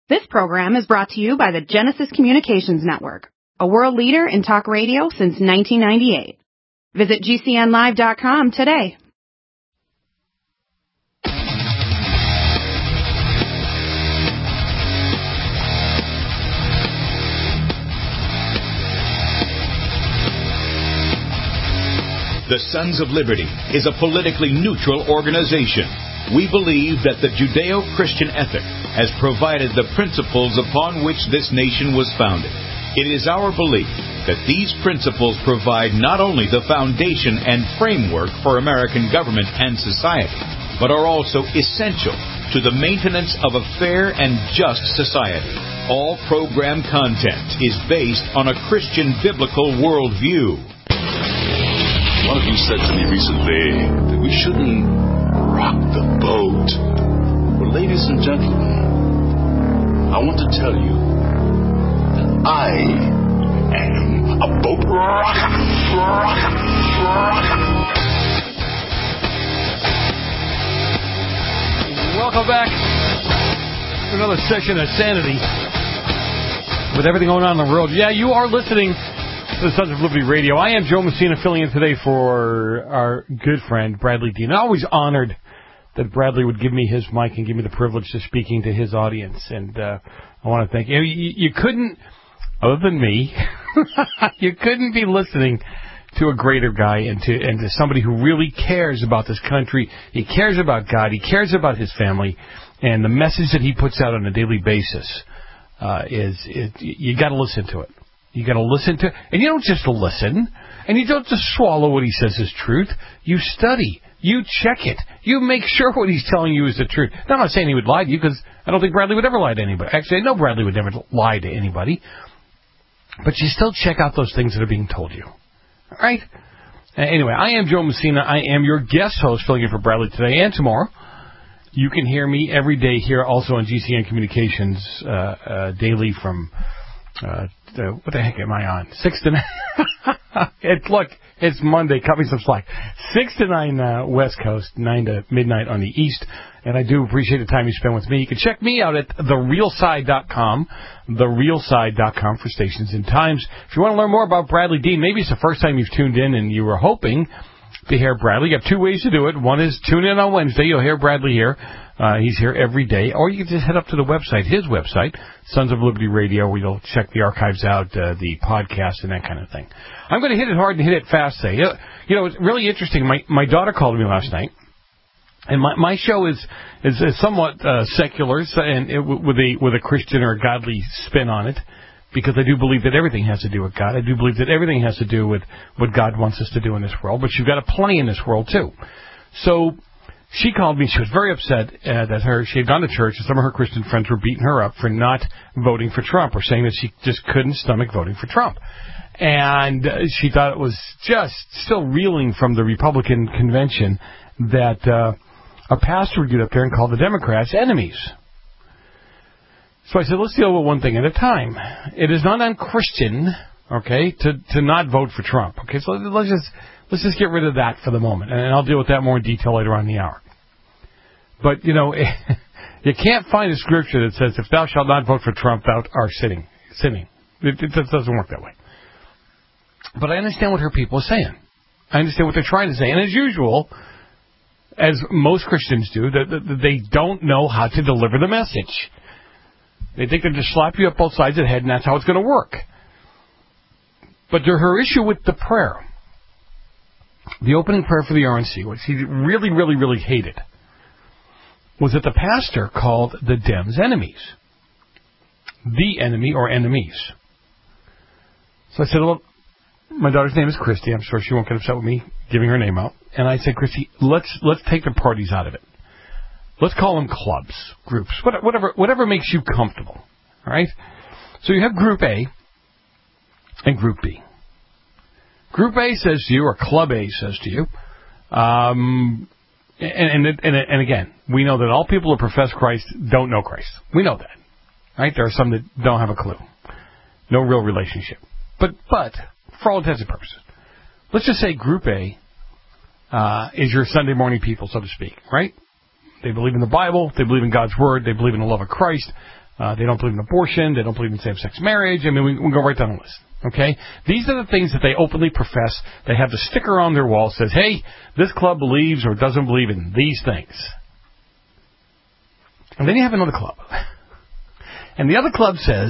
This program is brought to you by the Genesis Communications Network, a world leader in talk radio since 1998. Visit GCNlive.com today. The Sons of Liberty is a politically neutral organization. We believe that the Judeo-Christian ethic has provided the principles upon which this nation was founded. It is our belief that these principles provide not only the foundation and framework for American government and society, but are also essential to the maintenance of a fair and just society. All program content is based on a Christian biblical worldview. One of you said to me recently that we shouldn't rock the boat. Well, ladies and gentlemen, I want to tell you that I am a boat rocker. Welcome back to another session of Sanity with everything going on in the world. Yeah, you are listening to the Sons of Liberty Radio. I am Joe Messina, filling in today for our good friend Bradley Dean. I'm always honored that Bradley would give me his mic and give me the privilege of speaking to his audience. And I want to thank you. You couldn't, other than me, you couldn't be listening to a greater guy and to somebody who really cares about this country. He cares about God. He cares about his family. And the message that he puts out on a daily basis you got to listen to it. You got to listen to, and you don't just listen, and you don't just swallow what he says is truth. You study, you check it, you make sure what he's telling you is the truth. Now, I'm not saying he would lie to you, because I don't think Bradley would ever lie to anybody. Actually, I know Bradley would never lie to anybody, but you still check out those things that are being told you. All right? Anyway, I am Joe Messina. I am your guest host, filling in for Bradley today and tomorrow. You can hear me every day here, also on GCN Communications daily from. What the heck am I on? 6 to 9. Look, it's Monday. Cut me some slack. 6 to 9 West Coast, 9 to midnight on the East. And I do appreciate the time you spend with me. You can check me out at therealside.com, therealside.com for stations and times. If you want to learn more about Bradley Dean, maybe it's the first time you've tuned in and you were hoping to hear Bradley. You have two ways to do it. One is tune in on Wednesday. You'll hear Bradley here. He's here every day. Or you can just head up to the website, his website, Sons of Liberty Radio, where you'll check the archives out, the podcast, and that kind of thing. I'm going to hit it hard and hit it fast today. You know, it's really interesting. My daughter called me last night, and my show is somewhat secular and with a Christian or a godly spin on it, because I do believe that everything has to do with God. I do believe that everything has to do with what God wants us to do in this world, but you've got to play in this world too. So she called me. She was very upset that she had gone to church and some of her Christian friends were beating her up for not voting for Trump, or saying that she just couldn't stomach voting for Trump. And she thought it was just still reeling from the Republican convention that a pastor would get up there and call the Democrats enemies. So I said, let's deal with one thing at a time. It is not unchristian, okay, to not vote for Trump. Okay, so let's just get rid of that for the moment, and I'll deal with that more in detail later on in the hour. But, you know, you can't find a scripture that says, if thou shalt not vote for Trump, thou art sinning. It doesn't work that way. But I understand what her people are saying. I understand what they're trying to say. And as usual, as most Christians do, they don't know how to deliver the message. They think they'll just slap you up both sides of the head, and that's how it's going to work. But her issue with the prayer, the opening prayer for the RNC, which he really, really, really hated, was that the pastor called the Dems enemies. The enemy or enemies. So I said, well, my daughter's name is Christy. I'm sure she won't get upset with me giving her name out. And I said, Christy, let's take the parties out of it. Let's call them clubs, groups, whatever makes you comfortable. All right? So you have Group A and Group B. Group A says to you, or Club A says to you, and again, we know that all people who profess Christ don't know Christ. We know that. Right? There are some that don't have a clue. No real relationship. But for all intents and purposes, let's just say Group A is your Sunday morning people, so to speak, right? They believe in the Bible. They believe in God's Word. They believe in the love of Christ. They don't believe in abortion. They don't believe in same-sex marriage. I mean, we can go right down the list. Okay? These are the things that they openly profess. They have the sticker on their wall that says, hey, this club believes or doesn't believe in these things. And then you have another club. And the other club says,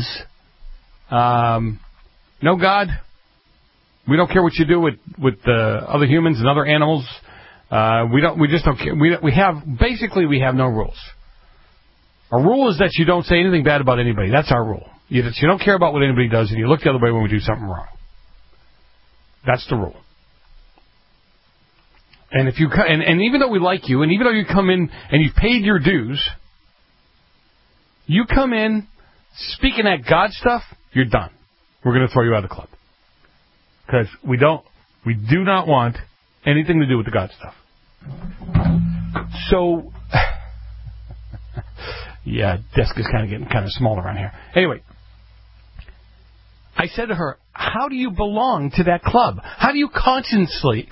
no God. We don't care what you do with other humans and other animals. We just don't care. We have no rules. Our rule is that you don't say anything bad about anybody. That's our rule. You don't care about what anybody does, and you look the other way when we do something wrong. That's the rule. And if you and even though we like you, and even though you come in and you've paid your dues, you come in speaking that God stuff, you're done. We're going to throw you out of the club because we do not want anything to do with the God stuff. So. Yeah, desk is getting kind of small around here. Anyway, I said to her, how do you belong to that club? How do you consciously,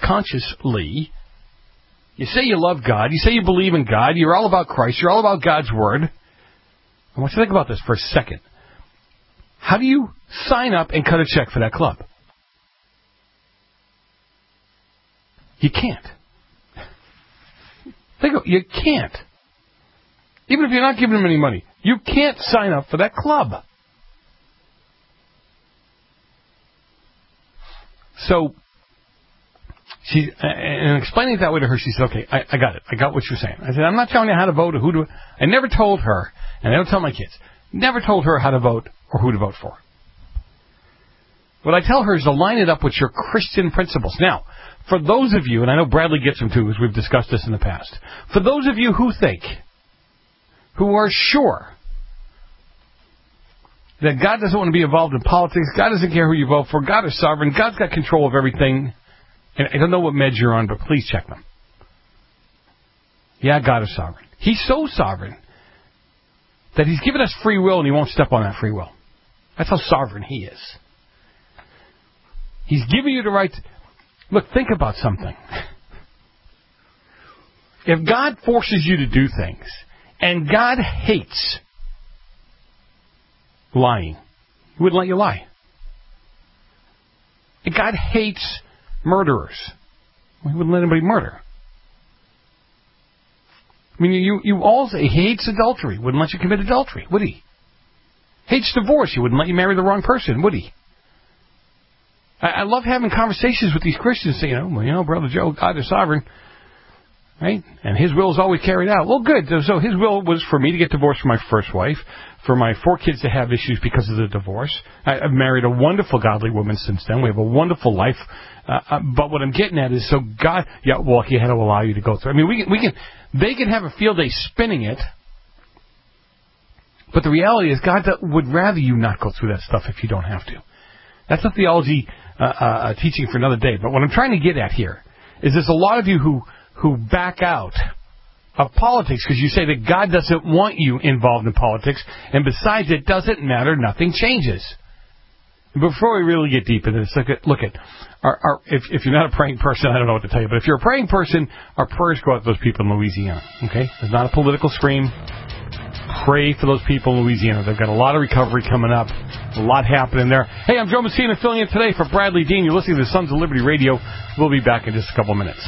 you say you love God, you say you believe in God, you're all about Christ, you're all about God's Word. I want you to think about this for a second. How do you sign up and cut a check for that club? You can't. You can't. Even if you're not giving them any money, you can't sign up for that club. So, and explaining it that way to her, she said, okay, I got it. I got what you're saying. I said, I'm not telling you how to vote or who to... I never told her, and I don't tell my kids, never told her how to vote or who to vote for. What I tell her is to line it up with your Christian principles. Now, for those of you, and I know Bradley gets them too, as we've discussed this in the past, for those of you who think... who are sure that God doesn't want to be involved in politics, God doesn't care who you vote for, God is sovereign, God's got control of everything. And I don't know what meds you're on, but please check them. Yeah, God is sovereign. He's so sovereign that He's given us free will and He won't step on that free will. That's how sovereign He is. He's giving you the right to... Look, think about something. If God forces you to do things... And God hates lying. He wouldn't let you lie. And God hates murderers. He wouldn't let anybody murder. I mean, you also, He hates adultery. Wouldn't let you commit adultery, would He? Hates divorce. He wouldn't let you marry the wrong person, would He? I love having conversations with these Christians saying, Brother Joe, God is sovereign. Right? And His will is always carried out. Well, good. So His will was for me to get divorced from my first wife, for my 4 kids to have issues because of the divorce. I've married a wonderful godly woman since then. We have a wonderful life. But what I'm getting at is, so God, He had to allow you to go through. I mean, they can have a field day spinning it, but the reality is God would rather you not go through that stuff if you don't have to. That's a theology teaching for another day. But what I'm trying to get at here is there's a lot of you who back out of politics because you say that God doesn't want you involved in politics, and besides, it doesn't matter, nothing changes. Before we really get deep into this, look at if you're not a praying person, I don't know what to tell you, but if you're a praying person, our prayers go out to those people in Louisiana, okay? It's not a political scream. Pray for those people in Louisiana. They've got a lot of recovery coming up, a lot happening there. Hey, I'm Joe Messina filling in today for Bradley Dean. You're listening to Sons of Liberty Radio. We'll be back in just a couple minutes.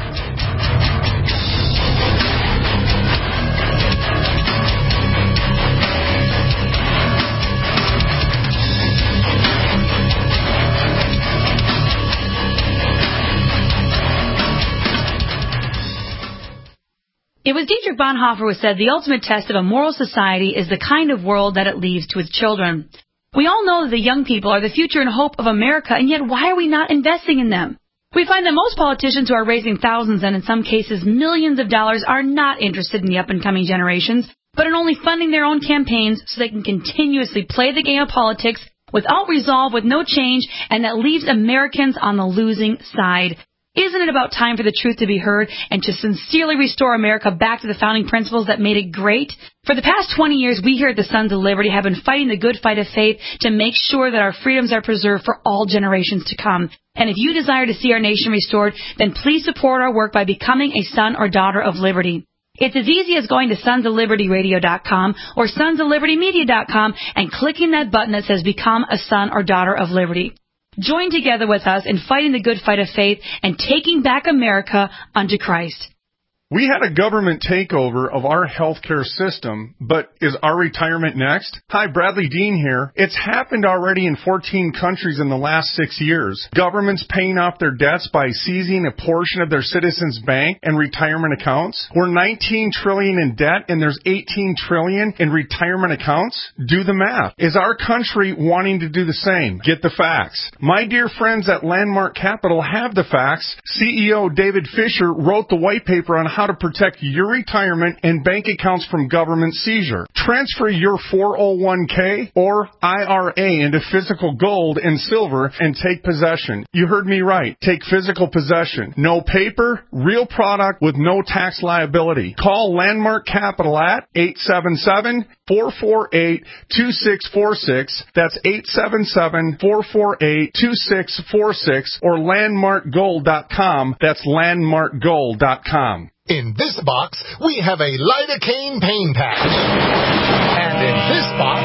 It was Dietrich Bonhoeffer who said the ultimate test of a moral society is the kind of world that it leaves to its children. We all know that the young people are the future and hope of America, and yet why are we not investing in them? We find that most politicians who are raising thousands and in some cases millions of dollars are not interested in the up-and-coming generations, but in only funding their own campaigns so they can continuously play the game of politics without resolve, with no change, and that leaves Americans on the losing side. Isn't it about time for the truth to be heard and to sincerely restore America back to the founding principles that made it great? For the past 20 years, we here at the Sons of Liberty have been fighting the good fight of faith to make sure that our freedoms are preserved for all generations to come. And if you desire to see our nation restored, then please support our work by becoming a son or daughter of liberty. It's as easy as going to sonsoflibertyradio.com or sonsoflibertymedia.com and clicking that button that says Become a Son or Daughter of Liberty. Join together with us in fighting the good fight of faith and taking back America unto Christ. We had a government takeover of our healthcare system, but is our retirement next? Hi, Bradley Dean here. It's happened already in 14 countries in the last 6 years. Governments paying off their debts by seizing a portion of their citizens' bank and retirement accounts. We're $19 trillion in debt and there's $18 trillion in retirement accounts. Do the math. Is our country wanting to do the same? Get the facts. My dear friends at Landmark Capital have the facts. CEO David Fisher wrote the white paper on how to protect your retirement and bank accounts from government seizure. Transfer your 401k or IRA into physical gold and silver and take possession. You heard me right. Take physical possession. No paper, real product with no tax liability. Call Landmark Capital at 877-448-2646. That's 877-448-2646 or landmarkgold.com. That's landmarkgold.com. In this box, we have a lidocaine pain patch. And in this box,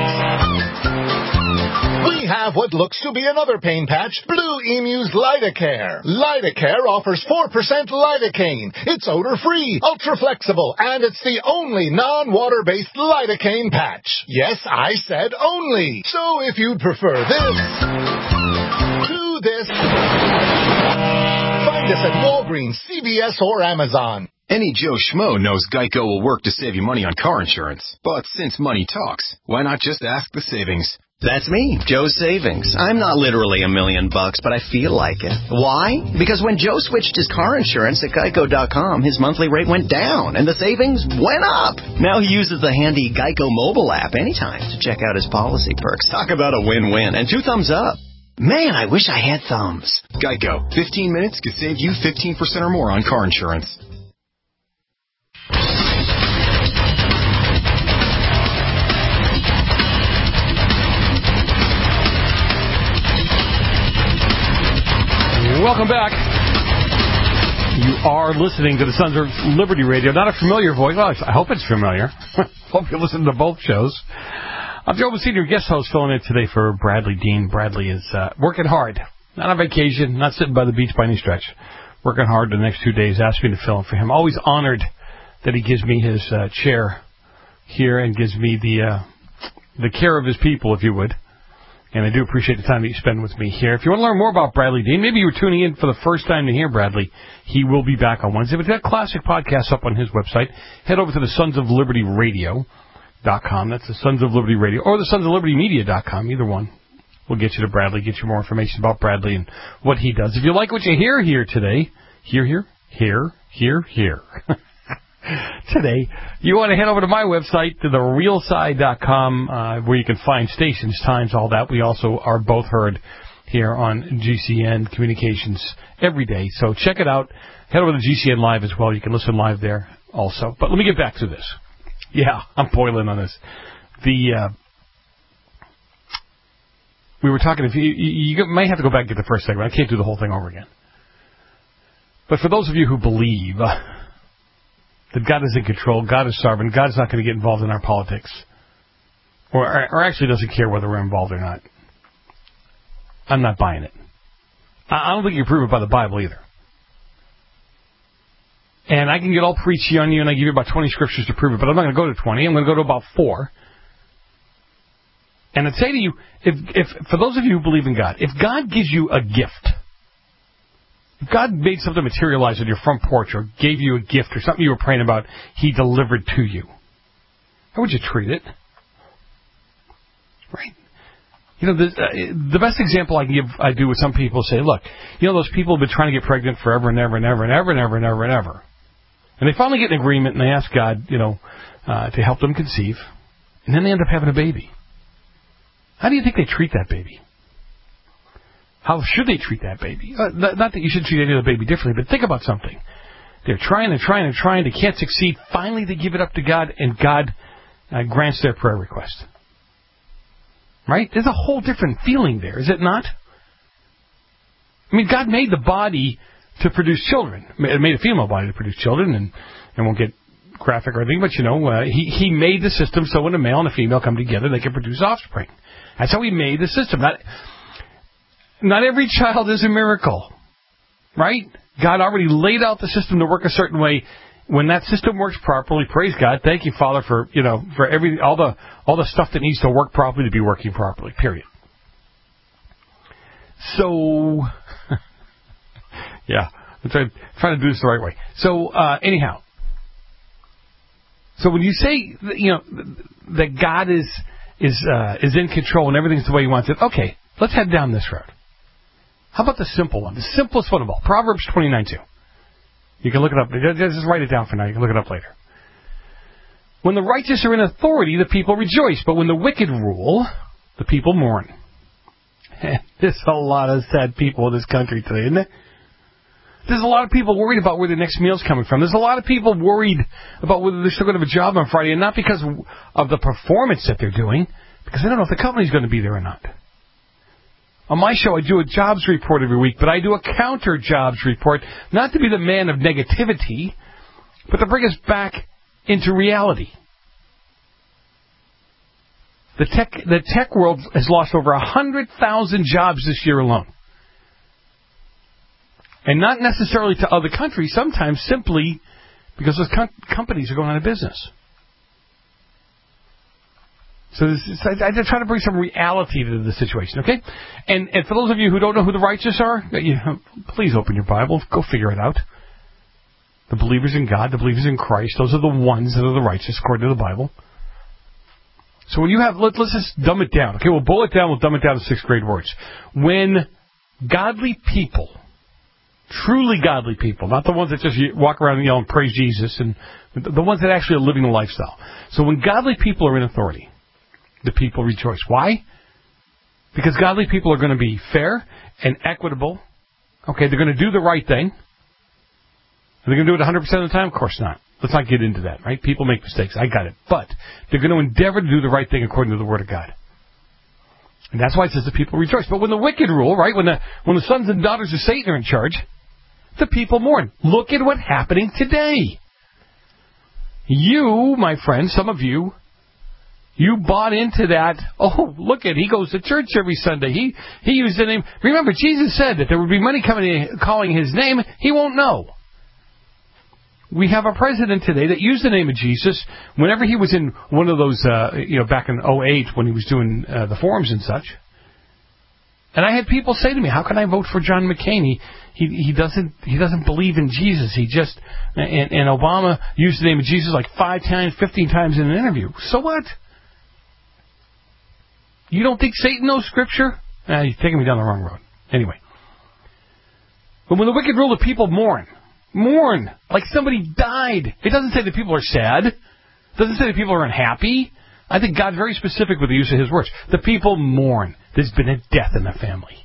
we have what looks to be another pain patch, Blue Emu's Lidocare. Lidocare offers 4% lidocaine. It's odor-free, ultra-flexible, and it's the only non-water-based lidocaine patch. Yes, I said only. So if you'd prefer this to this, find us at Walgreens, CVS, or Amazon. Any Joe Schmo knows Geico will work to save you money on car insurance. But since money talks, why not just ask the savings? That's me, Joe Savings. I'm not literally $1 million, but I feel like it. Why? Because when Joe switched his car insurance at Geico.com, his monthly rate went down and the savings went up. Now he uses the handy Geico mobile app anytime to check out his policy perks. Talk about a win-win and 2 thumbs up. Man, I wish I had thumbs. Geico. 15 minutes could save you 15% or more on car insurance. Welcome back. You are listening to the Sons of Liberty Radio. Not a familiar voice. Well, I hope it's familiar. Hope you listen to both shows. I'm Joe Messina, your guest host, filling in today for Bradley Dean. Bradley is working hard. Not on vacation, not sitting by the beach by any stretch. Working hard the next 2 days. Asked me to fill in for him. Always honored that he gives me his chair here and gives me the care of his people, if you would. And I do appreciate the time that you spend with me here. If you want to learn more about Bradley Dean, maybe you were tuning in for the first time to hear Bradley, he will be back on Wednesday. But that classic podcast up on his website. Head over to the Sons of Liberty Radio.com. That's the Sons of Liberty Radio. Or the Sons of Liberty Media.com. Either one will get you to Bradley, get you more information about Bradley and what he does. If you like what you hear here today, here. Today, you want to head over to my website, to therealside.com, where you can find stations, times, all that. We also are both heard here on GCN Communications every day. So check it out. Head over to GCN Live as well. You can listen live there also. But let me get back to this. Yeah, I'm boiling on this. We were talking, if you might have to go back and get the first segment. I can't do the whole thing over again. But for those of you who believe that God is in control, God is sovereign, God is not going to get involved in our politics, or actually doesn't care whether we're involved or not, I'm not buying it. I don't think you can prove it by the Bible either. And I can get all preachy on you, and I give you about 20 scriptures to prove it, but I'm not going to go to 20. I'm going to go to about 4. And I'd say to you, if for those of you who believe in God, if God gives you a gift, if God made something materialize on your front porch or gave you a gift or something you were praying about, He delivered to you, how would you treat it? Right? You know, the best example I do with some people say, look, you know, those people have been trying to get pregnant forever and ever and ever and ever and ever and ever and ever. And they finally get an agreement and they ask God, you know, to help them conceive. And then they end up having a baby. How do you think they treat that baby? How should they treat that baby? Not that you should treat any other baby differently, but think about something. They're trying and trying and trying. They can't succeed. Finally, they give it up to God, and God grants their prayer request. Right? There's a whole different feeling there, is it not? I mean, God made the body to produce children. It made a female body to produce children, and won't get graphic or anything, but he made the system so when a male and a female come together, they can produce offspring. That's how he made the system. Not every child is a miracle, right? God already laid out the system to work a certain way. When that system works properly, praise God. Thank you, Father, for all the stuff that needs to work properly to be working properly. Period. So, yeah, I'm trying to do this the right way. So, anyhow, so when you say that God is in control and everything's the way He wants it, okay, let's head down this road. How about the simple one, the simplest one of all, Proverbs 29:2. You can look it up. Just write it down for now. You can look it up later. When the righteous are in authority, the people rejoice. But when the wicked rule, the people mourn. There's a lot of sad people in this country today, isn't there? There's a lot of people worried about where their next meal's coming from. There's a lot of people worried about whether they're still going to have a job on Friday, and not because of the performance that they're doing, because they don't know if the company's going to be there or not. On my show, I do a jobs report every week, but I do a counter-jobs report, not to be the man of negativity, but to bring us back into reality. The tech world has lost over 100,000 jobs this year alone. And not necessarily to other countries, sometimes simply because those companies are going out of business. So I just try to bring some reality to the situation, okay? And for those of you who don't know who the righteous are, please open your Bible. Go figure it out. The believers in God, the believers in Christ, those are the ones that are the righteous according to the Bible. So when you have, let's just dumb it down. Okay, we'll boil it down. We'll dumb it down to 6th grade words. When godly people, truly godly people, not the ones that just walk around and yell and praise Jesus, and the ones that actually are living the lifestyle. So when godly people are in authority, the people rejoice. Why? Because godly people are going to be fair and equitable. Okay, they're going to do the right thing. Are they going to do it 100% of the time? Of course not. Let's not get into that, right? People make mistakes. I got it. But they're going to endeavor to do the right thing according to the Word of God. And that's why it says the people rejoice. But when the wicked rule, right, when the sons and daughters of Satan are in charge, the people mourn. Look at what's happening today. You, my friend, some of you, you bought into that. Oh, look at, he goes to church every Sunday. He used the name. Remember, Jesus said that there would be many calling his name. He won't know. We have a president today that used the name of Jesus whenever he was in one of those, back in 2008 when he was doing the forums and such. And I had people say to me, "How can I vote for John McCain? He doesn't believe in Jesus. He just and Obama used the name of Jesus like 5 times, 15 times in an interview. So what? You don't think Satan knows Scripture? You're taking me down the wrong road. Anyway. But when the wicked rule, the people mourn. Mourn. Like somebody died. It doesn't say that people are sad. It doesn't say that people are unhappy. I think God's very specific with the use of his words. The people mourn. There's been a death in the family.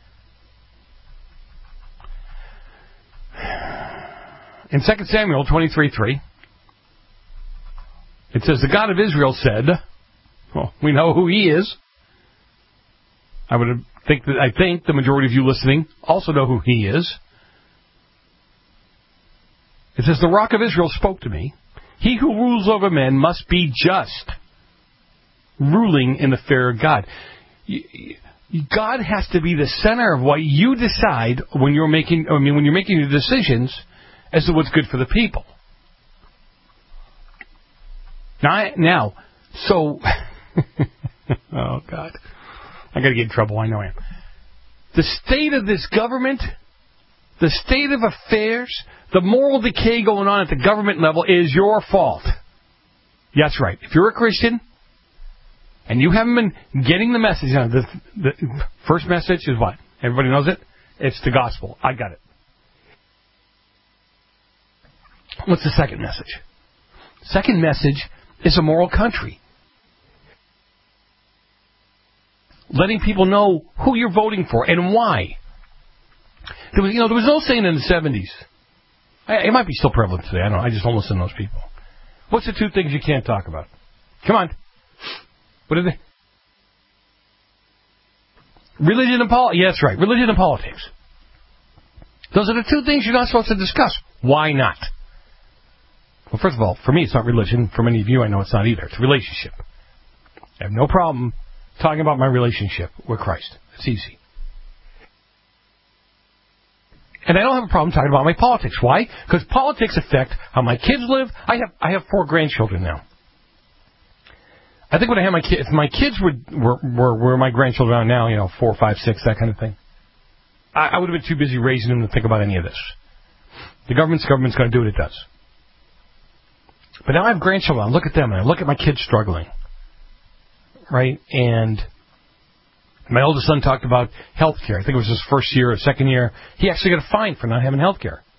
In 2 Samuel 23:3, it says, the God of Israel said, well, we know who he is. I think the majority of you listening also know who he is. It says, the rock of Israel spoke to me. He who rules over men must be just, ruling in the fear of God. God has to be the center of what you decide when you're making your decisions as to what's good for the people. Now, oh God, I got to get in trouble. I know I am. The state of this government, the state of affairs, the moral decay going on at the government level is your fault. That's right. If you're a Christian and you haven't been getting the message, the first message is what? Everybody knows it? It's the gospel. I got it. What's the second message? Second message is a moral country. Letting people know who you're voting for and why. There was no saying in the 70s. It might be still prevalent today. I don't know. I just don't listen to those people. What's the 2 things you can't talk about? Come on. What are they? Religion and politics. Yes, right. Religion and politics. Those are the 2 things you're not supposed to discuss. Why not? Well, first of all, for me, it's not religion. For many of you, I know it's not either. It's a relationship. I have no problem talking about my relationship with Christ. It's easy. And I don't have a problem talking about my politics. Why? Because politics affect how my kids live. I have 4 grandchildren now. I think when I had my kids, if my kids were my grandchildren are now, 4, 5, 6, that kind of thing, I would have been too busy raising them to think about any of this. The government's going to do what it does. But now I have grandchildren. I look at them and I look at my kids struggling. Right? And my oldest son talked about health care. I think it was his first year or second year. He actually got a fine for not having health care.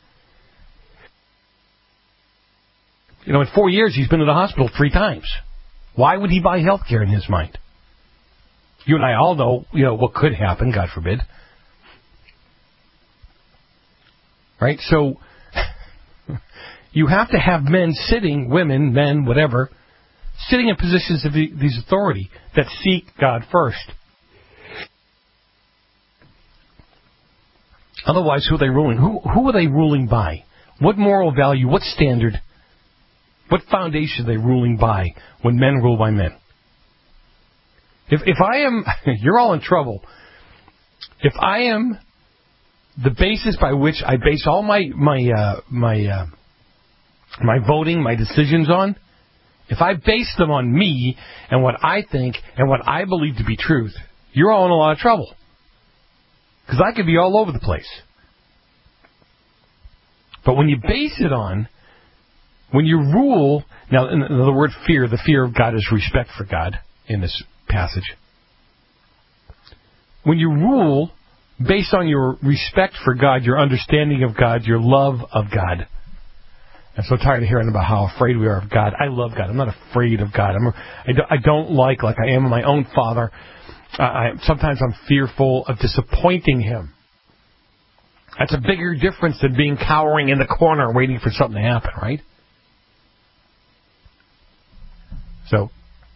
In 4 years, he's been to the hospital 3 times. Why would he buy health care in his mind? You and I all know, what could happen, God forbid. Right? So, you have to have men sitting, women, men, whatever, sitting in positions of these authority that seek God first. Otherwise, who are they ruling? Who are they ruling by? What moral value, what standard, what foundation are they ruling by when men rule by men? If I am, you're all in trouble. If I am the basis by which I base all my voting, my decisions on, if I base them on me and what I think and what I believe to be truth, you're all in a lot of trouble. Because I could be all over the place. But when you base it on, when you rule, now in the word fear, the fear of God is respect for God in this passage. When you rule based on your respect for God, your understanding of God, your love of God. I'm so tired of hearing about how afraid we are of God. I love God. I'm not afraid of God. I don't like I am my own father. Sometimes I'm fearful of disappointing Him. That's a bigger difference than being cowering in the corner waiting for something to happen, right? So,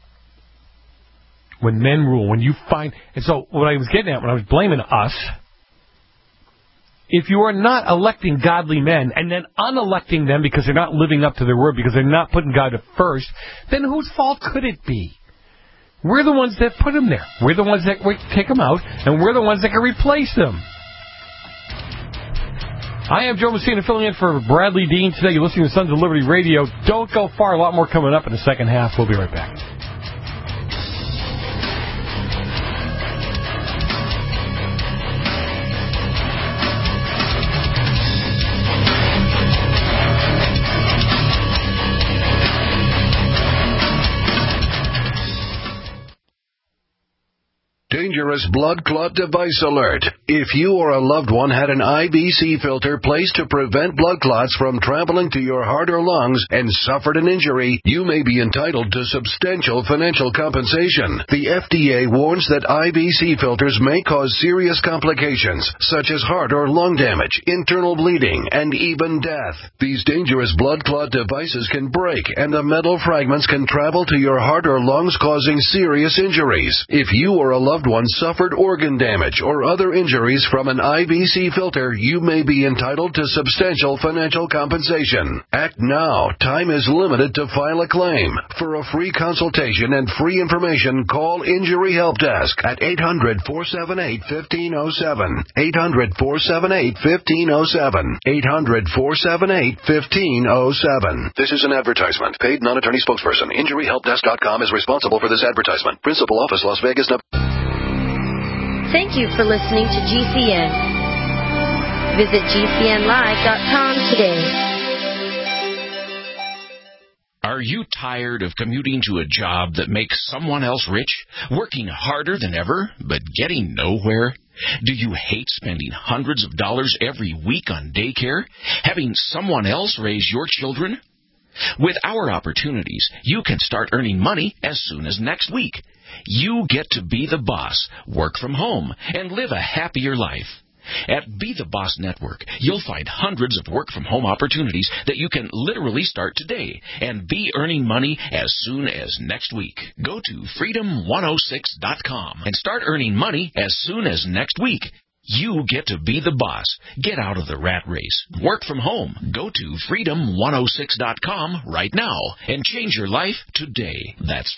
when men rule, when you find... And so, what I was getting at when I was blaming us, if you are not electing godly men and then unelecting them because they're not living up to their word, because they're not putting God first, then whose fault could it be? We're the ones that put them there. We're the ones that take them out, and we're the ones that can replace them. I am Joe Messina, filling in for Bradley Dean today. You're listening to Sons of Liberty Radio. Don't go far. A lot more coming up in the second half. We'll be right back. Dangerous blood clot device alert. If you or a loved one had an IBC filter placed to prevent blood clots from traveling to your heart or lungs and suffered an injury, you may be entitled to substantial financial compensation. The FDA warns that IBC filters may cause serious complications, such as heart or lung damage, internal bleeding, and even death. These dangerous blood clot devices can break, and the metal fragments can travel to your heart or lungs, causing serious injuries. If you or a loved one suffered organ damage or other injuries from an IBC filter, you may be entitled to substantial financial compensation. Act now. Time is limited to file a claim. For a free consultation and free information, call Injury Help Desk at 800-478-1507. 800-478-1507. 800-478-1507. This is an advertisement. Paid non-attorney spokesperson. InjuryHelpDesk.com is responsible for this advertisement. Principal office, Las Vegas. Thank you for listening to GCN. Visit GCNlive.com today. Are you tired of commuting to a job that makes someone else rich, working harder than ever, but getting nowhere? Do you hate spending hundreds of dollars every week on daycare, having someone else raise your children? With our opportunities, you can start earning money as soon as next week. You get to be the boss, work from home, and live a happier life. At Be the Boss Network, you'll find hundreds of work-from-home opportunities that you can literally start today and be earning money as soon as next week. Go to Freedom106.com and start earning money as soon as next week. You get to be the boss. Get out of the rat race. Work from home. Go to freedom106.com right now and change your life today. That's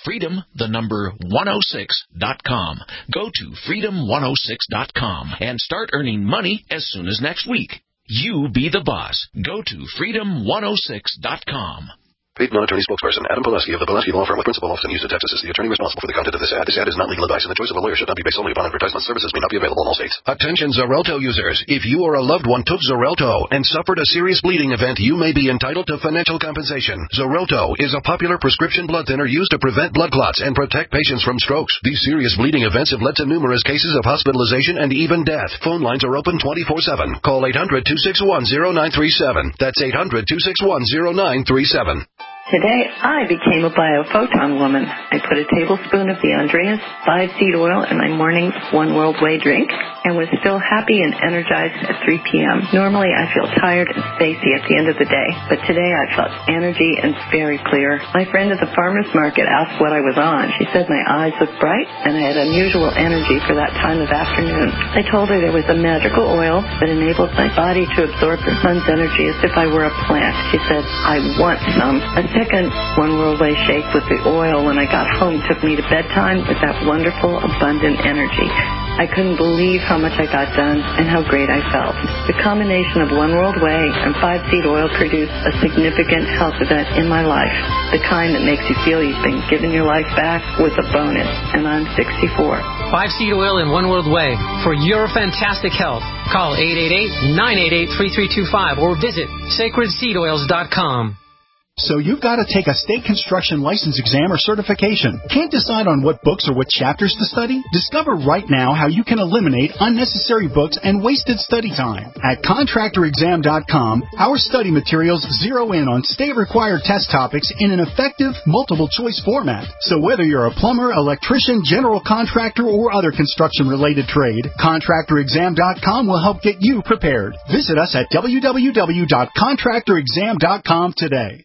freedom106.com. Go to freedom106.com and start earning money as soon as next week. You be the boss. Go to freedom106.com. Paid non-attorney spokesperson Adam Pulaski of the Pulaski Law Firm with principal office in Houston, Texas, is the attorney responsible for the content of this ad. This ad is not legal advice, and the choice of a lawyer should not be based solely upon advertisement. Services may not be available in all states. Attention Xarelto users. If you or a loved one took Xarelto and suffered a serious bleeding event, you may be entitled to financial compensation. Xarelto is a popular prescription blood thinner used to prevent blood clots and protect patients from strokes. These serious bleeding events have led to numerous cases of hospitalization and even death. Phone lines are open 24/7. Call 800-261-0937. That's 800-261-0937. Today, I became a biophoton woman. I put a tablespoon of the Andreas 5-seed oil in my morning One World Way drink and was still happy and energized at 3 p.m. Normally, I feel tired and spacey at the end of the day, but today I felt energy and very clear. My friend at the farmer's market asked what I was on. She said my eyes looked bright and I had unusual energy for that time of afternoon. I told her there was a magical oil that enabled my body to absorb the sun's energy as if I were a plant. She said, I want some. A second One World Way shake with the oil when I got home took me to bedtime with that wonderful, abundant energy. I couldn't believe how much I got done and how great I felt. The combination of One World Way and 5-seed oil produced a significant health event in my life, the kind that makes you feel you've been given your life back with a bonus, and I'm 64. 5-seed oil and One World Way for your fantastic health. Call 888-988-3325 or visit sacredseedoils.com. So you've got to take a state construction license exam or certification. Can't decide on what books or what chapters to study? Discover right now how you can eliminate unnecessary books and wasted study time. At contractorexam.com, our study materials zero in on state-required test topics in an effective, multiple-choice format. So whether you're a plumber, electrician, general contractor, or other construction-related trade, contractorexam.com will help get you prepared. Visit us at www.contractorexam.com today.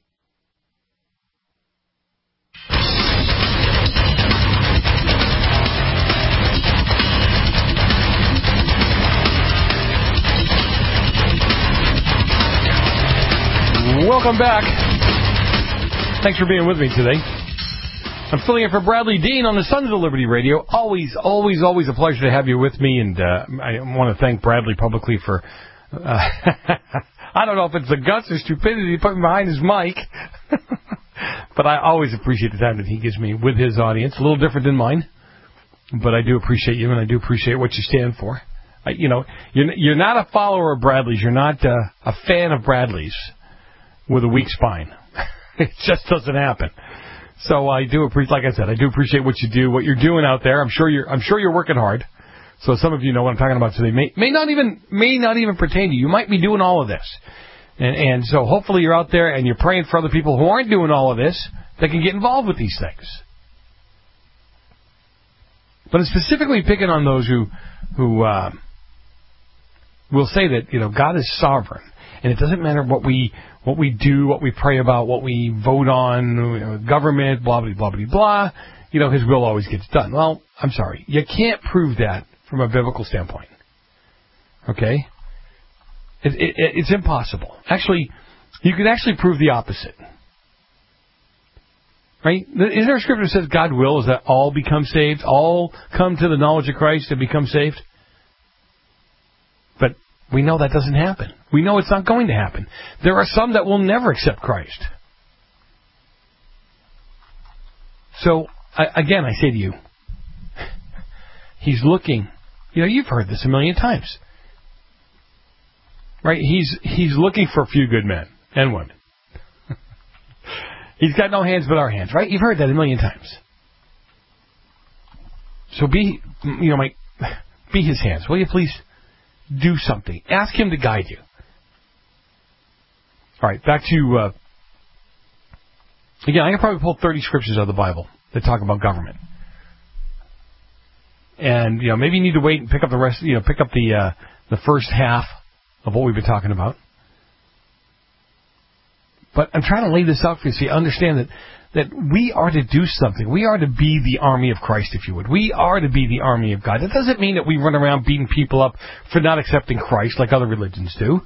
Welcome back. Thanks for being with me today. I'm filling in for Bradley Dean on the Sons of Liberty Radio. Always a pleasure to have you with me, and I want to thank Bradley publicly for, I don't know if it's the guts or stupidity to put me behind his mic, but I always appreciate the time that he gives me with his audience. A little different than mine, but I do appreciate you, and I do appreciate what you stand for. You're not a follower of Bradley's. You're not a fan of Bradley's with a weak spine. It just doesn't happen. So I do appreciate, like I said, I do appreciate what you do, what you're doing out there. I'm sure you're working hard. So some of you know what I'm talking about today. May not even pertain to you. You might be doing all of this. And so hopefully you're out there and you're praying for other people who aren't doing all of this that can get involved with these things. But it's specifically picking on those who will say that, God is sovereign. And it doesn't matter what we do, what we pray about, what we vote on, government, blah, blah, blah, blah, blah. His will always gets done. Well, I'm sorry. You can't prove that from a biblical standpoint. Okay? It's impossible. Actually, you can actually prove the opposite. Right? Isn't there a scripture that says God will is that all become saved? All come to the knowledge of Christ and become saved? But we know that doesn't happen. We know it's not going to happen. There are some that will never accept Christ. So, again, I say to you, He's looking. You've heard this a million times. Right? He's looking for a few good men and women. He's got no hands but our hands, right? You've heard that a million times. So be His hands. Will you please do something? Ask Him to guide you. All right, back to, again, I can probably pull 30 scriptures out of the Bible that talk about government. And, maybe you need to wait and pick up the rest, pick up the first half of what we've been talking about. But I'm trying to lay this out for you so you understand that we are to do something. We are to be the army of Christ, if you would. We are to be the army of God. That doesn't mean that we run around beating people up for not accepting Christ like other religions do.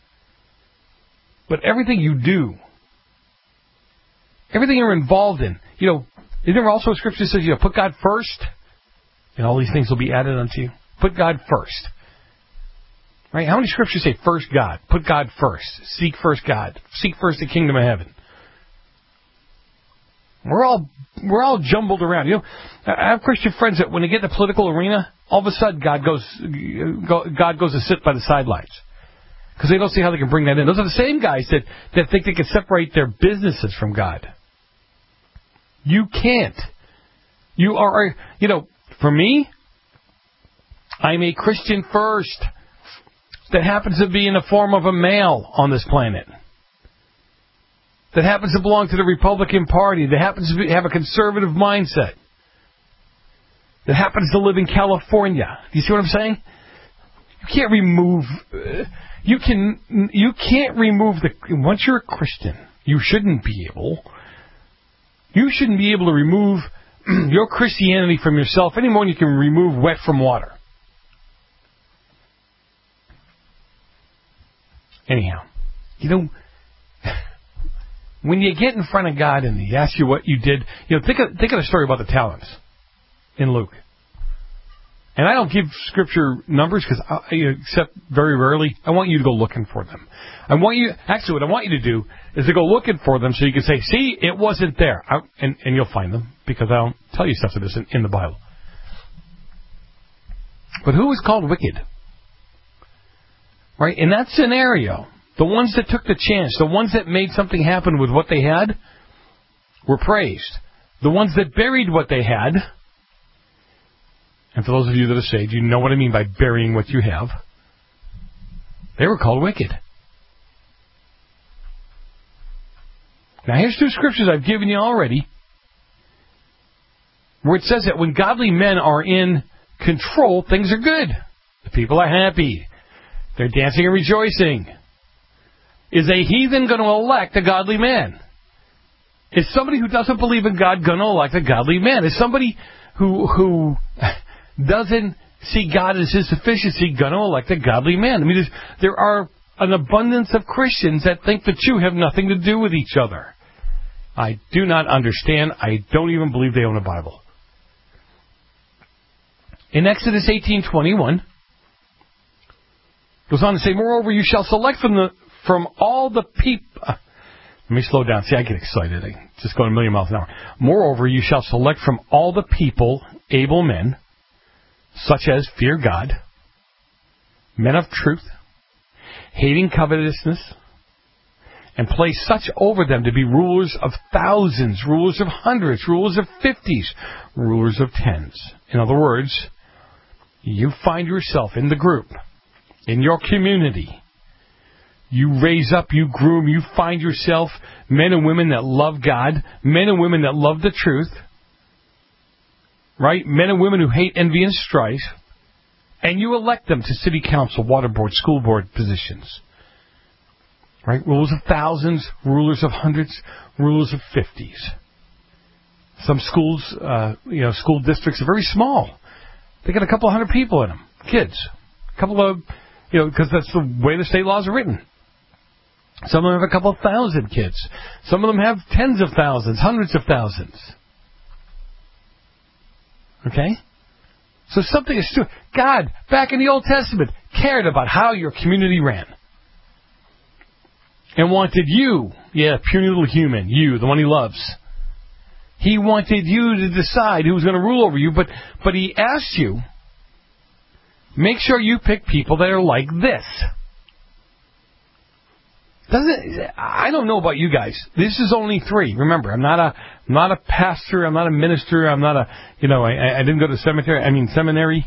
But everything you do, everything you're involved in, isn't there also a scripture that says, put God first, and all these things will be added unto you? Put God first. Right? How many scriptures say first God? Put God first. Seek first God. Seek first the kingdom of heaven. We're all jumbled around. I have Christian friends that when they get in the political arena, all of a sudden God goes to sit by the sidelines. Because they don't see how they can bring that in. Those are the same guys that think they can separate their businesses from God. You can't. You are, for me, I'm a Christian first that happens to be in the form of a male on this planet. That happens to belong to the Republican Party. That happens to have a conservative mindset. That happens to live in California. Do you see what I'm saying? You can't remove... You can't remove once you're a Christian, you shouldn't be able to remove your Christianity from yourself any more than you can remove wet from water. Anyhow, when you get in front of God and He asks you what you did, think of the story about the talents in Luke. And I don't give Scripture numbers because, except very rarely, I want you to go looking for them. What I want you to do is to go looking for them so you can say, see, it wasn't there. And you'll find them because I don't tell you stuff that isn't in the Bible. But who was called wicked? Right? In that scenario, the ones that took the chance, the ones that made something happen with what they had, were praised. The ones that buried what they had, and for those of you that are saved, you know what I mean by burying what you have. They were called wicked. Now here's two scriptures I've given you already, where it says that when godly men are in control, things are good. The people are happy. They're dancing and rejoicing. Is a heathen going to elect a godly man? Is somebody who doesn't believe in God going to elect a godly man? Is somebody who doesn't see God as his sufficiency going to elect a godly man? I mean, there are an abundance of Christians that think the two have nothing to do with each other. I do not understand. I don't even believe they own a Bible. In Exodus 18:21, goes on to say, moreover, you shall select from all the people... Let me slow down. See, I get excited. I just go a million miles an hour. Moreover, you shall select from all the people able men, such as fear God, men of truth, hating covetousness, and place such over them to be rulers of thousands, rulers of hundreds, rulers of 50s, rulers of 10s. In other words, you find yourself in the group, in your community. You raise up, you groom, you find yourself men and women that love God, men and women that love the truth, right? Men and women who hate envy and strife, and you elect them to city council, water board, school board positions. Right? Rulers of thousands, rulers of hundreds, rulers of 50s. Some schools, school districts are very small. They got a couple of hundred people in them, kids. A couple of, because that's the way the state laws are written. Some of them have a couple of thousand kids. Some of them have tens of thousands, hundreds of thousands. Okay? So something is... God, back in the Old Testament, cared about how your community ran. And wanted you, puny little human, you, the one he loves. He wanted you to decide who was going to rule over you, but he asked you, make sure you pick people that are like this. I don't know about you guys. This is only 3. Remember, I'm not a pastor. I'm not a minister. I'm not I didn't go to seminary.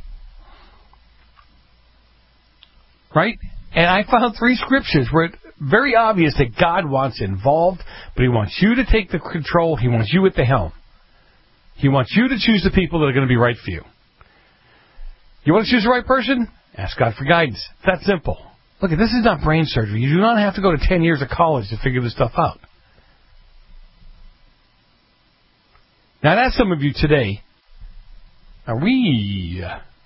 Right? And I found 3 scriptures where it's very obvious that God wants involved, but He wants you to take the control. He wants you at the helm. He wants you to choose the people that are going to be right for you. You want to choose the right person? Ask God for guidance. It's that simple. Look, this is not brain surgery. You do not have to go to 10 years of college to figure this stuff out. Now, I'd ask some of you today, are we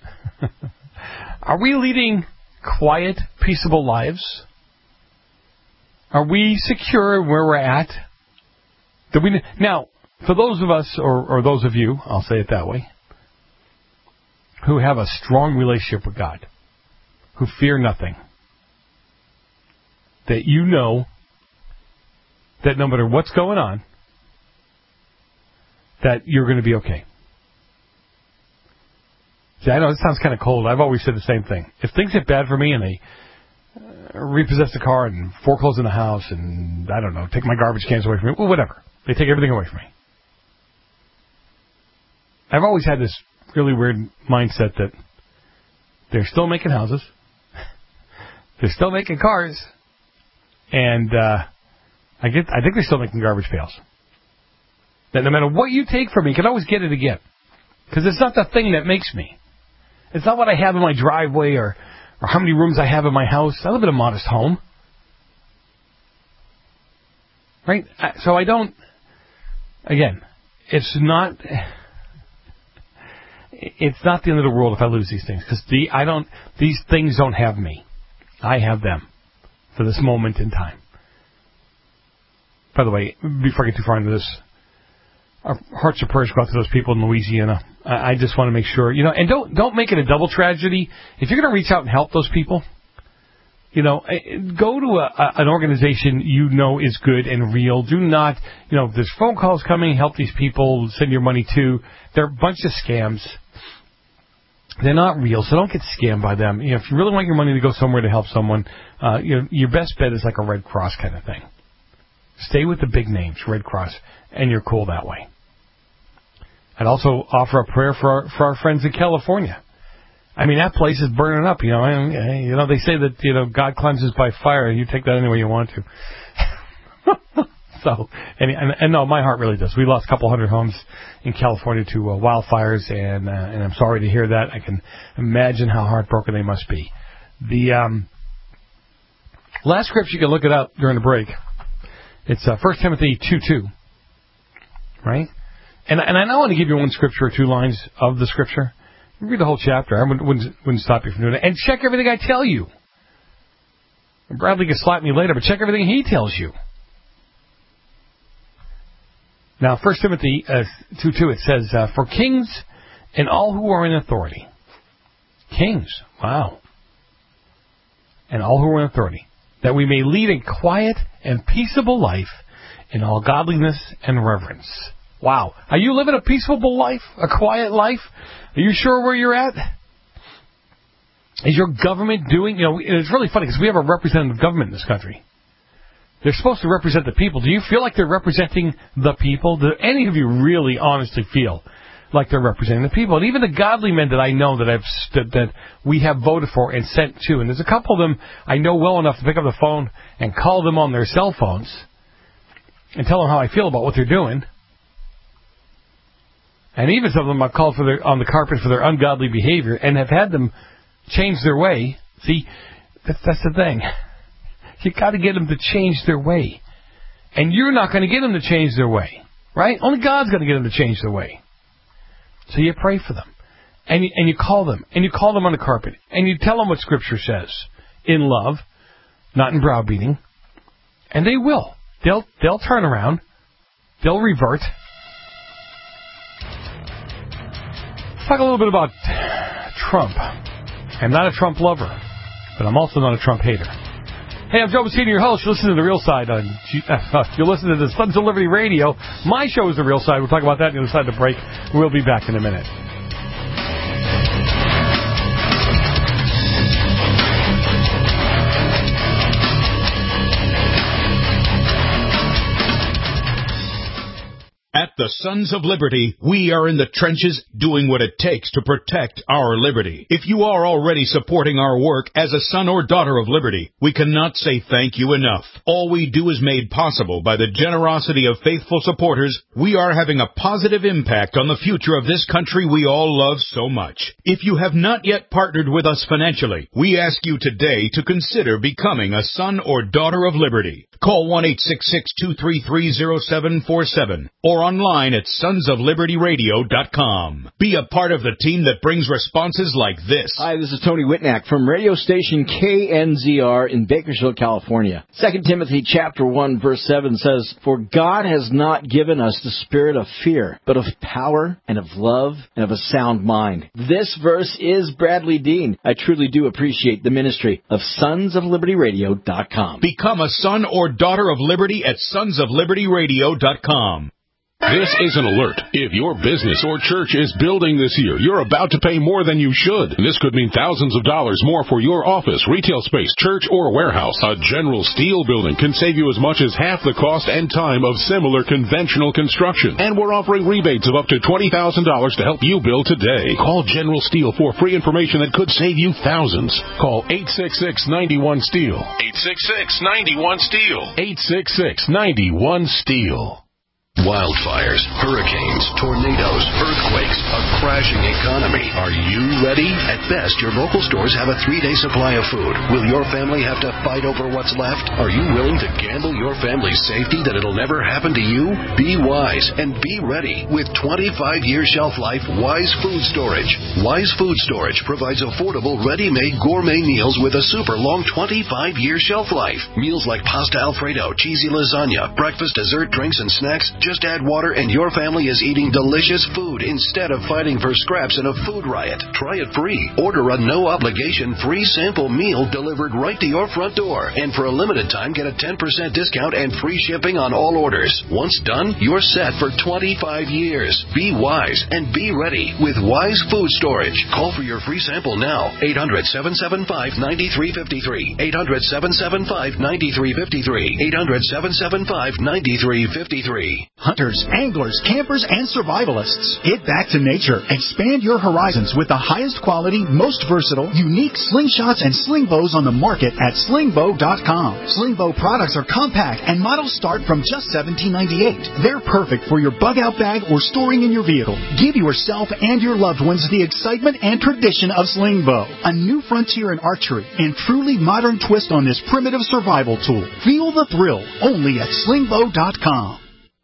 leading quiet, peaceable lives? Are we secure where we're at? Now, for those of us, or those of you, I'll say it that way, who have a strong relationship with God, who fear nothing, that you know that no matter what's going on, that you're going to be okay. See, I know it sounds kind of cold. I've always said the same thing. If things get bad for me and they repossess the car and foreclose in the house and, I don't know, take my garbage cans away from me, well, whatever. They take everything away from me. I've always had this really weird mindset that they're still making houses. They're still making cars. And I think they're still making garbage pails. That no matter what you take from me, you can always get it again. Because it's not the thing that makes me. It's not what I have in my driveway or how many rooms I have in my house. I live in a modest home. Right? So I don't... Again, it's not the end of the world if I lose these things. Because these things don't have me. I have them for this moment in time. By the way, before I get too far into this, our hearts and prayers go out to those people in Louisiana. I just want to make sure, and don't make it a double tragedy. If you're going to reach out and help those people, go to an organization you know is good and real. Do not, if there's phone calls coming, help these people, send your money to. They're a bunch of scams. They're not real, so don't get scammed by them. If you really want your money to go somewhere to help someone, your best bet is like a Red Cross kind of thing. Stay with the big names, Red Cross, and you're cool that way. I'd also offer a prayer for our friends in California. I mean, that place is burning up. They say that God cleanses by fire, and you take that any way you want to. So, and no, my heart really does. We lost a couple hundred homes in California to wildfires, and I'm sorry to hear that. I can imagine how heartbroken they must be. The last scripture, you can look it up during the break. It's 1 Timothy 2:2, right? And I know I want to give you one scripture or two lines of the scripture. Read the whole chapter. I wouldn't stop you from doing it. And check everything I tell you. Bradley can slap me later, but check everything he tells you. Now, 1 Timothy 2:2, it says, for kings and all who are in authority. Kings, wow. And all who are in authority. That we may lead a quiet and peaceable life in all godliness and reverence. Wow. Are you living a peaceable life? A quiet life? Are you sure where you're at? Is your government doing... it's really funny because we have a representative government in this country. They're supposed to represent the people. Do you feel like they're representing the people? Do any of you really honestly feel like they're representing the people? And even the godly men that I know that we have voted for and sent to, and there's a couple of them I know well enough to pick up the phone and call them on their cell phones and tell them how I feel about what they're doing. And even some of them I've called on the carpet for their ungodly behavior and have had them change their way. See, that's the thing. You got to get them to change their way. And you're not going to get them to change their way. Right? Only God's going to get them to change their way. So you pray for them. And you call them. And you call them on the carpet. And you tell them what Scripture says. In love. Not in browbeating. And they will. They'll turn around. They'll revert. Let's talk a little bit about Trump. I'm not a Trump lover, but I'm also not a Trump hater. Hey, I'm Joe Messina, your host. You're listening to The Real Side. You're listening to the Sons of Liberty Radio. My show is The Real Side. We'll talk about that on the other side of the break. We'll be back in a minute. At the Sons of Liberty, we are in the trenches doing what it takes to protect our liberty. If you are already supporting our work as a son or daughter of liberty, we cannot say thank you enough. All we do is made possible by the generosity of faithful supporters. We are having a positive impact on the future of this country we all love so much. If you have not yet partnered with us financially, we ask you today to consider becoming a son or daughter of liberty. Call 1-866-233-0747 or online at sonsoflibertyradio.com. Be a part of the team that brings responses like this. Hi, this is Tony Whitnack from radio station KNZR in Bakersfield, California. 2 Timothy chapter 1 verse 7 says, "For God has not given us the spirit of fear, but of power and of love and of a sound mind." This verse is Bradley Dean. I truly do appreciate the ministry of sonsoflibertyradio.com. Become a son or daughter of liberty at sonsoflibertyradio.com. This is an alert. If your business or church is building this year, you're about to pay more than you should. This could mean thousands of dollars more for your office, retail space, church, or warehouse. A General Steel building can save you as much as half the cost and time of similar conventional construction. And we're offering rebates of up to $20,000 to help you build today. Call General Steel for free information that could save you thousands. Call 866-91-STEEL. 866-91-STEEL. 866-91-STEEL. Wildfires, hurricanes, tornadoes, earthquakes, a crashing economy. Are you ready? At best, your local stores have a 3-day supply of food. Will your family have to fight over what's left? Are you willing to gamble your family's safety that it'll never happen to you? Be wise and be ready with 25-year shelf life Wise Food Storage. Wise Food Storage provides affordable, ready-made gourmet meals with a super long 25-year shelf life. Meals like pasta Alfredo, cheesy lasagna, breakfast, dessert, drinks, and snacks. Just add water and your family is eating delicious food instead of fighting for scraps in a food riot. Try it free. Order a no-obligation free sample meal delivered right to your front door. And for a limited time, get a 10% discount and free shipping on all orders. Once done, you're set for 25 years. Be wise and be ready with Wise Food Storage. Call for your free sample now. 800-775-9353. 800-775-9353. 800-775-9353. Hunters, anglers, campers, and survivalists. Get back to nature. Expand your horizons with the highest quality, most versatile, unique slingshots and sling bows on the market at slingbow.com. Slingbow products are compact and models start from just $17.98. They're perfect for your bug-out bag or storing in your vehicle. Give yourself and your loved ones the excitement and tradition of Slingbow, a new frontier in archery and truly modern twist on this primitive survival tool. Feel the thrill only at slingbow.com.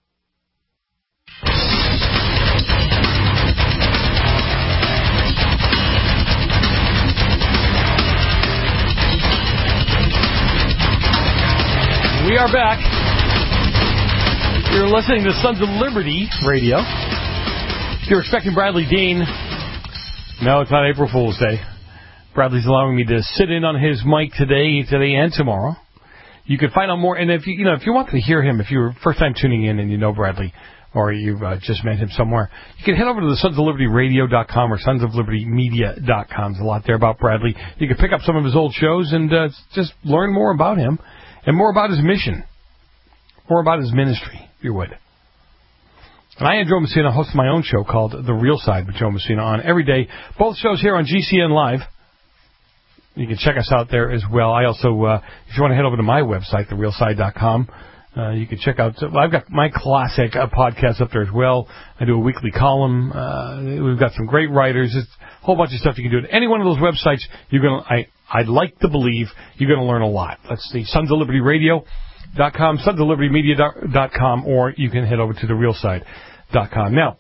We are back. You're listening to Sons of Liberty Radio. If you're expecting Bradley Dean, no, it's not April Fool's Day. Bradley's allowing me to sit in on his mic today and tomorrow. You can find out more, and if you want to hear him, if you're first time tuning in and you know Bradley, or you've just met him somewhere, you can head over to the sonsoflibertyradio.com or sonsoflibertymedia.com. There's a lot there about Bradley. You can pick up some of his old shows and just learn more about him and more about his mission, more about his ministry, if you would. And I am Joe Messina, host of my own show called The Real Side with Joe Messina on every day. Both shows here on GCN Live. You can check us out there as well. I also, if you want to head over to my website, therealside.com, you can check out, I've got my classic podcast up there as well. I do a weekly column. We've got some great writers. It's a whole bunch of stuff you can do. At any one of those websites, I'd like to believe you're going to learn a lot. Let's see, sonsoflibertyradio.com, sonsoflibertymedia.com, or you can head over to therealside.com. Now,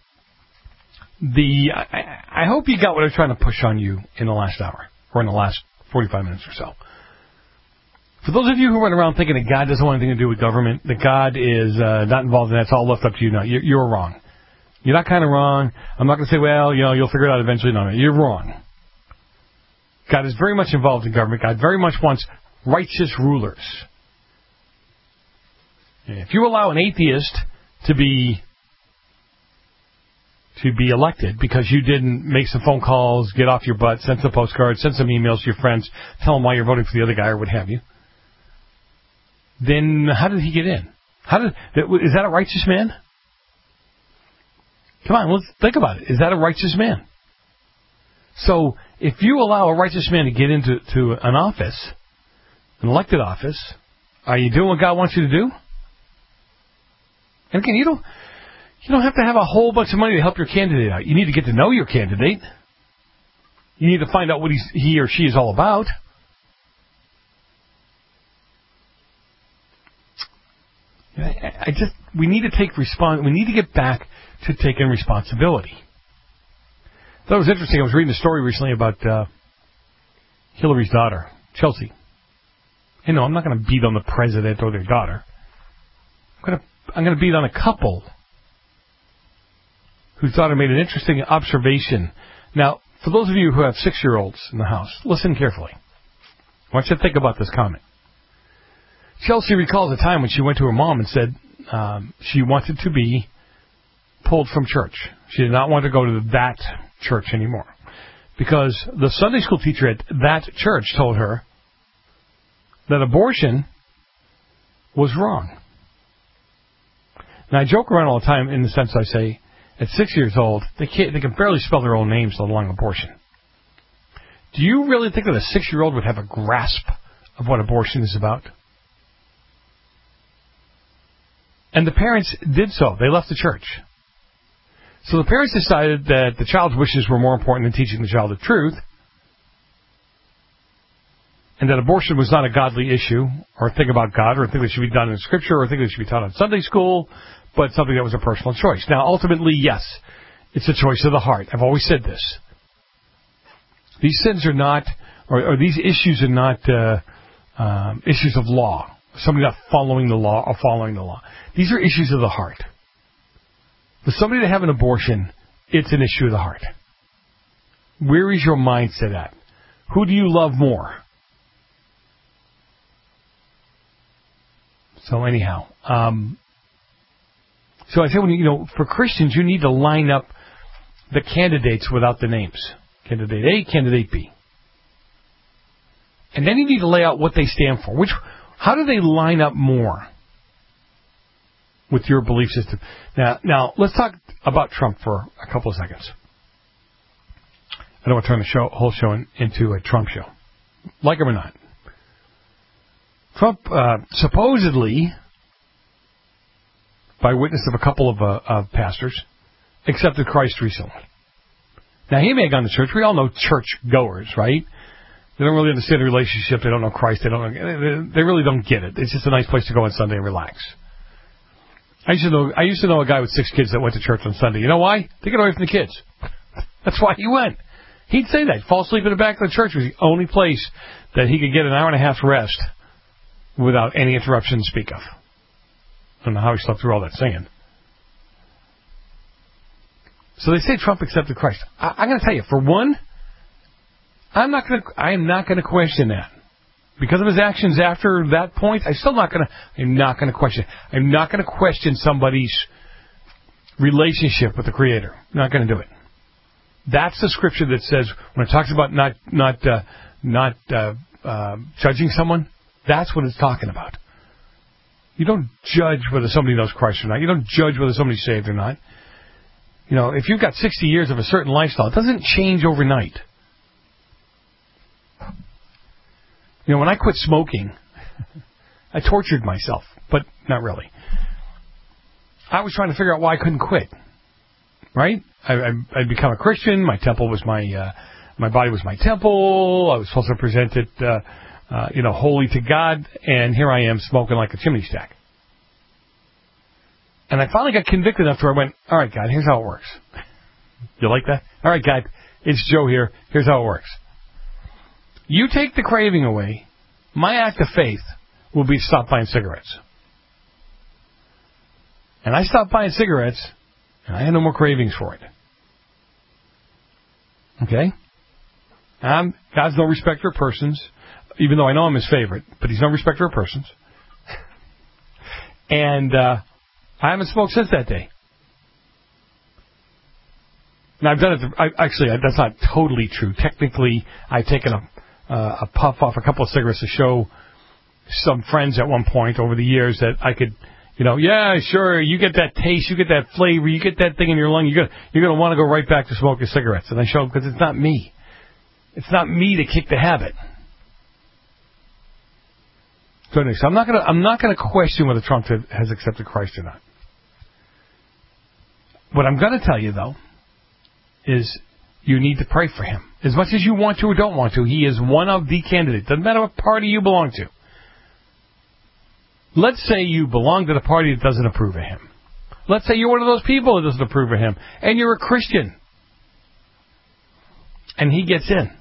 I hope you got what I was trying to push on you in the last hour, or in the last 45 minutes or so. For those of you who run around thinking that God doesn't want anything to do with government, that God is not involved in that, it's all left up to you now, you're wrong. You're not kind of wrong. I'm not going to say, well, you'll figure it out eventually. No, you're wrong. God is very much involved in government. God very much wants righteous rulers. If you allow an atheist to be elected because you didn't make some phone calls, get off your butt, send some postcards, send some emails to your friends, tell them why you're voting for the other guy or what have you, then how did he get in? Is that a righteous man? Come on, let's think about it. Is that a righteous man? So if you allow a righteous man to get into an office, an elected office, are you doing what God wants you to do? And again, you don't have to have a whole bunch of money to help your candidate out. You need to get to know your candidate. You need to find out what he or she is all about. We need to take we need to get back to taking responsibility. I thought it was interesting. I was reading a story recently about Hillary's daughter, Chelsea. You know, I'm not going to beat on the president or their daughter. I'm going to beat on a couple whose daughter made an interesting observation. Now, for those of you who have 6-year-olds in the house, listen carefully. I want you to think about this comment. Chelsea recalls a time when she went to her mom and said she wanted to be pulled from church. She did not want to go to that church anymore because the Sunday school teacher at that church told her that abortion was wrong. Now, I joke around all the time in the sense I say, at 6 years old, they can barely spell their own names, let alone abortion. Do you really think that a 6-year-old would have a grasp of what abortion is about? And the parents did so. They left the church. So the parents decided that the child's wishes were more important than teaching the child the truth, and that abortion was not a godly issue, or a thing about God, or a thing that should be done in Scripture, or a thing that should be taught in Sunday school, but something that was a personal choice. Now, ultimately, yes, it's a choice of the heart. I've always said this. These sins are not, or these issues are not issues of law. Somebody not following the law or following the law. These are issues of the heart. For somebody to have an abortion, it's an issue of the heart. Where is your mindset at? Who do you love more? So anyhow, so I say, for Christians, you need to line up the candidates without the names. Candidate A, candidate B. And then you need to lay out what they stand for. How do they line up more with your belief system? Now let's talk about Trump for a couple of seconds. I don't want to turn the whole show into a Trump show. Like him or not. Trump supposedly, by witness of a couple of pastors, accepted Christ recently. Now, he may have gone to church. We all know church goers, right? They don't really understand the relationship. They don't know Christ. They really don't get it. It's just a nice place to go on Sunday and relax. I used to know a guy with 6 kids that went to church on Sunday. You know why? To get away from the kids. That's why he went. He'd say that. Fall asleep in the back of the church was the only place that he could get an hour and a half rest without any interruption to speak of. I don't know how he slept through all that singing. So they say Trump accepted Christ. I'm going to tell you, for one, I am not going to question that. Because of his actions after that point, I'm not going to question. I'm not going to question somebody's relationship with the Creator. I'm not going to do it. That's the scripture that says, when it talks about not judging someone, that's what it's talking about. You don't judge whether somebody knows Christ or not. You don't judge whether somebody's saved or not. If you've got 60 years of a certain lifestyle, it doesn't change overnight. When I quit smoking, I tortured myself, but not really. I was trying to figure out why I couldn't quit. Right? I'd become a Christian. My temple was my body was my temple. I was supposed to present it, holy to God. And here I am smoking like a chimney stack. And I finally got convicted enough where I went, all right, God, here's how it works. You like that? All right, God, it's Joe here. Here's how it works. You take the craving away. My act of faith will be to stop buying cigarettes. And I stopped buying cigarettes, and I had no more cravings for it. Okay? God's no respecter of persons, even though I know I'm his favorite, but he's no respecter of persons. And I haven't smoked since that day. Now, I've done it. Actually, that's not totally true. Technically, I've taken a puff off a couple of cigarettes to show some friends at one point over the years that I could, Yeah, sure, you get that taste, you get that flavor, you get that thing in your lung, you're gonna want to go right back to smoking cigarettes. And I show them because it's not me. It's not me to kick the habit. So anyway, I'm not gonna question whether Trump has accepted Christ or not. What I'm gonna tell you though is you need to pray for him. As much as you want to or don't want to, he is one of the candidates. Doesn't matter what party you belong to. Let's say you belong to the party that doesn't approve of him. Let's say you're one of those people that doesn't approve of him, and you're a Christian, and he gets in.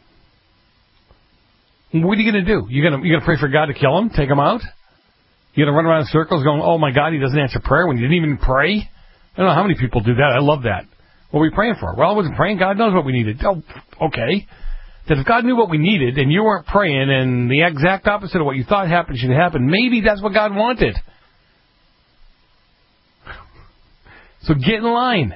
What are you going to do? You're going to pray for God to kill him, take him out? You're going to run around in circles going, oh my God, he doesn't answer prayer when you didn't even pray? I don't know how many people do that. I love that. What were we praying for? Well, I wasn't praying. God knows what we needed. Oh, okay. That if God knew what we needed and you weren't praying and the exact opposite of what you thought happened should happen, maybe that's what God wanted. So get in line.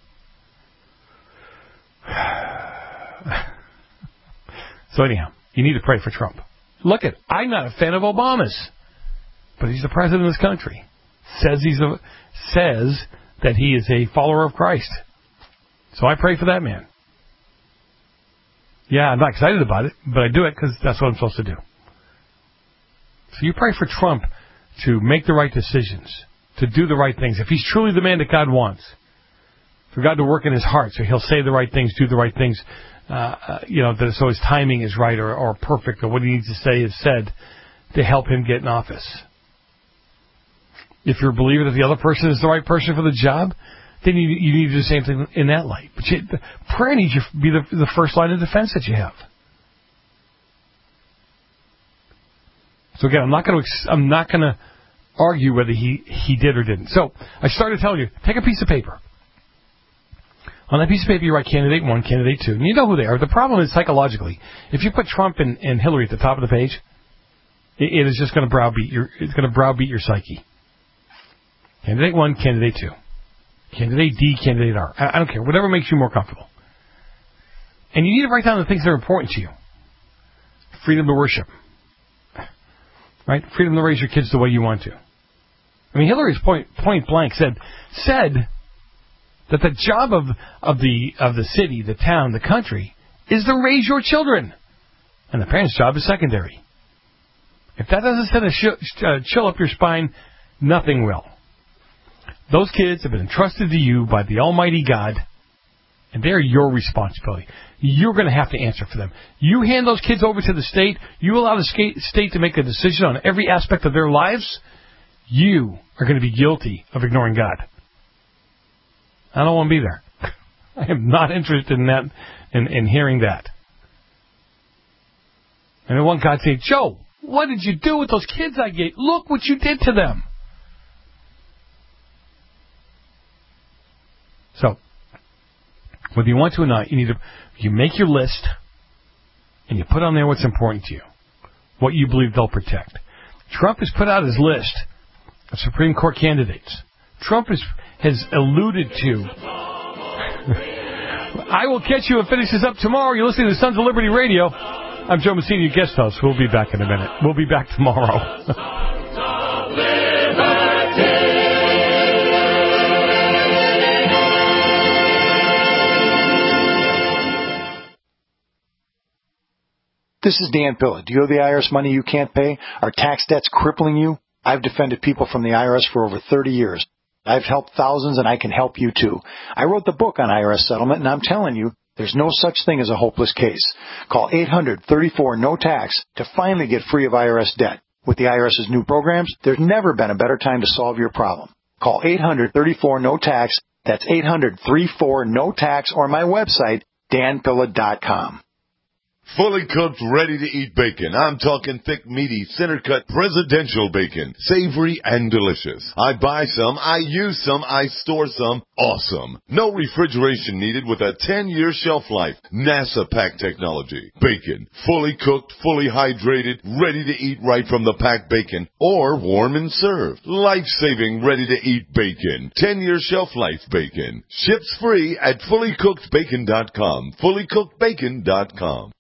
So anyhow, you need to pray for Trump. Look I'm not a fan of Obama's, but he's the president of this country. Says that he is a follower of Christ. So I pray for that man. Yeah, I'm not excited about it, but I do it because that's what I'm supposed to do. So you pray for Trump to make the right decisions, to do the right things. If he's truly the man that God wants, for God to work in his heart so he'll say the right things, do the right things, so his timing is right or perfect, or what he needs to say is said to help him get in office. If you're a believer that the other person is the right person for the job, then you need to do the same thing in that light. But prayer needs to be the first line of defense that you have. So again, I'm not going to argue whether he did or didn't. So I started telling you, take a piece of paper. On that piece of paper, you write candidate 1, candidate 2. And you know who they are. The problem is psychologically, if you put Trump and Hillary at the top of the page, it is just going to browbeat your psyche. Candidate 1, candidate 2. Candidate D, candidate R. I don't care. Whatever makes you more comfortable. And you need to write down the things that are important to you. Freedom to worship. Right? Freedom to raise your kids the way you want to. I mean, Hillary's point blank said that the job of the city, the town, the country is to raise your children. And the parents' job is secondary. If that doesn't send a chill up your spine, nothing will. Those kids have been entrusted to you by the Almighty God, and they're your responsibility. You're going to have to answer for them. You hand those kids over to the state, you allow the state to make a decision on every aspect of their lives, you are going to be guilty of ignoring God. I don't want to be there. I am not interested in that, in hearing that. And then one God said, Joe, what did you do with those kids I gave? Look what you did to them. So, whether you want to or not, you make your list and you put on there what's important to you, what you believe they'll protect. Trump has put out his list of Supreme Court candidates. Trump has alluded to. I will catch you and finish this up tomorrow. You're listening to Sons of Liberty Radio. I'm Joe Messina, your guest host. We'll be back in a minute. We'll be back tomorrow. This is Dan Pilla. Do you owe the IRS money you can't pay? Are tax debts crippling you? I've defended people from the IRS for over 30 years. I've helped thousands, and I can help you too. I wrote the book on IRS settlement, and I'm telling you, there's no such thing as a hopeless case. Call 800-34-NO-TAX to finally get free of IRS debt. With the IRS's new programs, there's never been a better time to solve your problem. Call 800-34-NO-TAX. That's 800-34-NO-TAX, or my website, danpilla.com. Fully cooked, ready-to-eat bacon. I'm talking thick, meaty, center-cut presidential bacon. Savory and delicious. I buy some, I use some, I store some. Awesome. No refrigeration needed with a 10-year shelf life. NASA pack technology. Bacon. Fully cooked, fully hydrated, ready to eat right from the packed bacon. Or warm and served. Life-saving, ready-to-eat bacon. 10-year shelf life bacon. Ships free at fullycookedbacon.com. Fullycookedbacon.com.